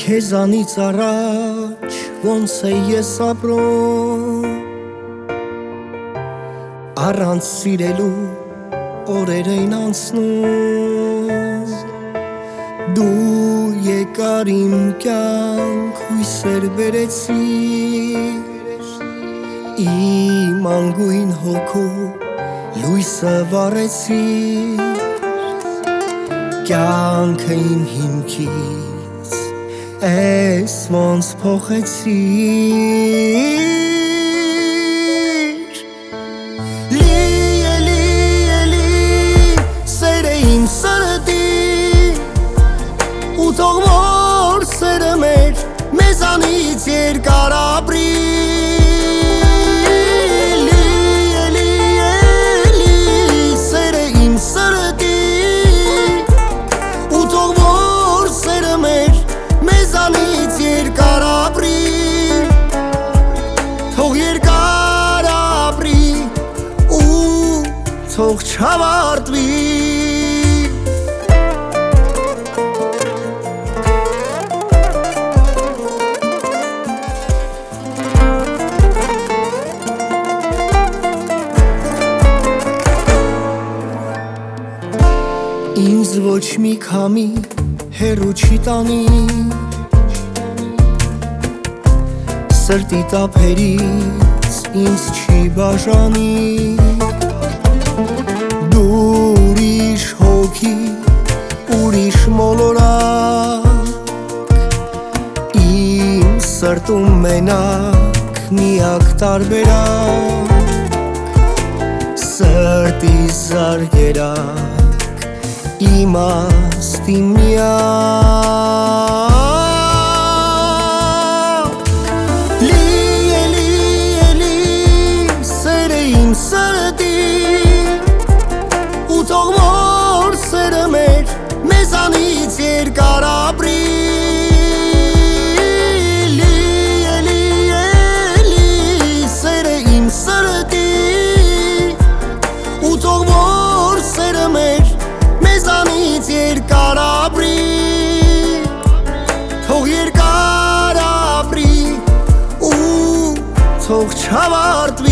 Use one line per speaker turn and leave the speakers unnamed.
Քեզանից առաջ ոնց է ես ապրում Առանց սիրելու օրեր էին անցնում Դու եկար իմ կյանք հույսեր բերեցիր Իմ անգույն հոգու լույսը վառեցիր Կյանքը իմ հիմքից Ես ոնց փոխեցիր Լի սեր է իմ սրտին Ու թող որ սերը մեր մեզանից երկար ապրի Սեր է իմ սրտին Ու թող որ սերը մեր մեզանից երկար ապրի Թող երկար ապրի ու թող չավարտվի Ինձ ոչ մի քամի հեռու չի տանի Սրտի տափերից ինձ չի բաժանի Դու ուրիշ հոգի, ուրիշ մոլորակ Իմ սրտում մենակ միակ տարբերակ Սրտի զարգերակ Իմաստ իմ միակ Լի սեր է իմ սրտին Ու թող որ սերը մեր մեզանից երկար ապրի Լի սեր է իմ սրտին Ու թող որ սերը մեր մեզանից երկար ապրի Թող երկար ապրի ու թող չավարտվի